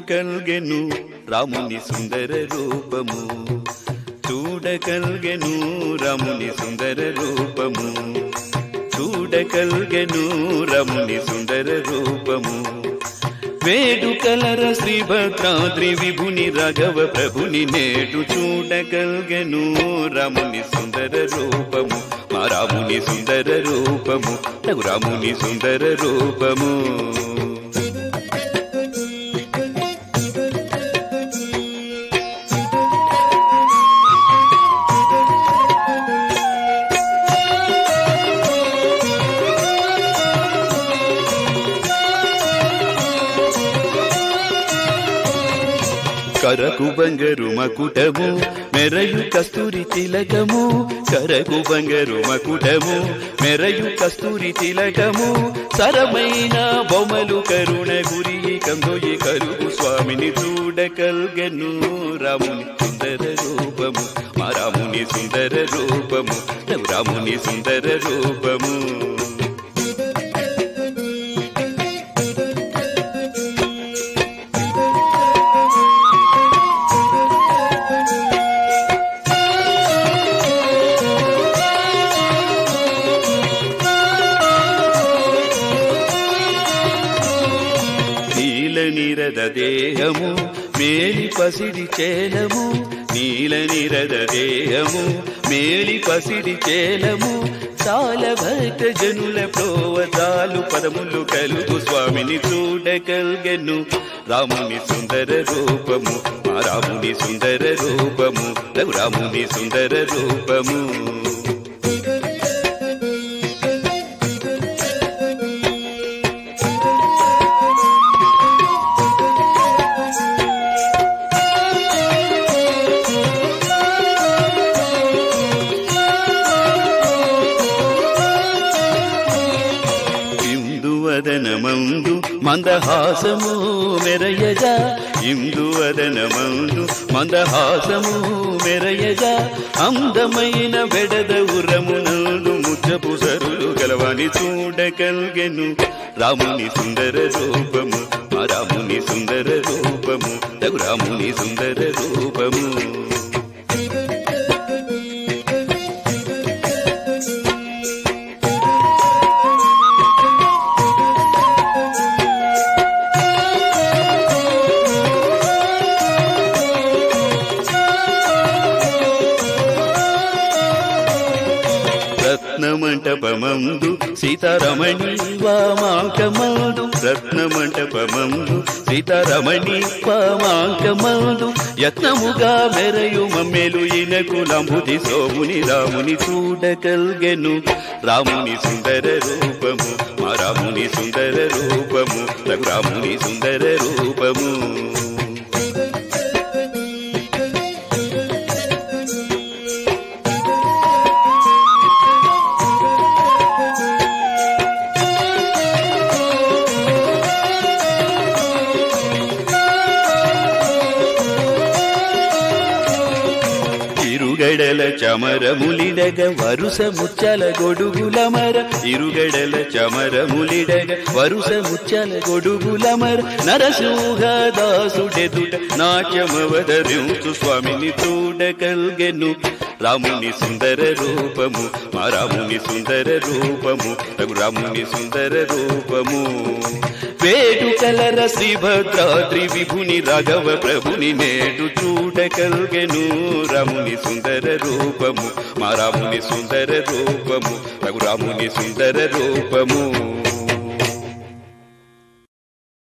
చూడగల్గెను రాముని సుందర రూపము, చూడగల్గెను రాముని సుందర రూపము, చూడగల్గెను రాముని సుందర రూపము. వేడుకలర శ్రీభద్రాద్రి విభుని రాఘవ ప్రభుని నేడు చూడగల్గెను రాముని సుందర రూపము, మా రాముని సుందర రూపము, రాముని సుందర రూపము. కరకు బంగారు మకుటము మెరయు కస్తూరి తిలకము, కరకు బంగారు మకుటము మెరయు కస్తూరి తిలకము, సరమైన బొమ్మలు కరుణ గురి కందొయ్యి కరుగు స్వామిని చూడగల్గెను రాముని సుందర రూపము, మా రాముని సుందర రూపము, రాముని సుందర రూపము. నీల దేహము మేలి పసిడి చేలము, నీల నిరద దేహము మేలి పసిడి చేలము, చాలా భక్త జనుల ప్రోవతాలు పదములు కలుగు స్వామిని చూడగల్గెను రాముని సుందర రూపము, మా రాముని సుందర రూపము, రాముని సుందర రూపము. ఇందువదనమందు మందహాసము మెరయగా, ఇందువదనమందు మందహాసము మెరయగా, అందమైన బెడద ఉరమునందు ముచ్చపు సరులు గలవాని చూడగల్గెను రాముని సుందర రూపము, మా రాముని సుందర రూపము, రాముని సుందర రూపము. రత్నమంటపమందు సీతారమణి వామాంకమందు, రత్నమంటపమందు సీతారమణి వామాంకమందు, యత్నముగా మెరయు మమ్మెలు ఇనకులంబుది సోముని రాముని చూడగల్గెను రాముని సుందర రూపము, మా రాముని సుందర రూపము, రాముని సుందర రూపము. ఇరుగడల చమరములిడగ వరుస ముచ్చల గొడుగులమర, ఇరుగడల చమరములిడగ వరుస ముచ్చల గొడుగులమర, నరసింహదాసుడెదుట నాట్యమవదరించు స్వామిని చూడగల్గెను రాముని సుందర రూపము, మా రాముని సుందర రూపము, రాముని సుందర రూపము. వేడుకలర శ్రీభద్రాద్రి విభుని రాఘవ ప్రభుని నేడు చూడగల్గెను రాముని సుందర రూపము, మా రాముని సుందర రూపము, రాముని సుందర రూపము.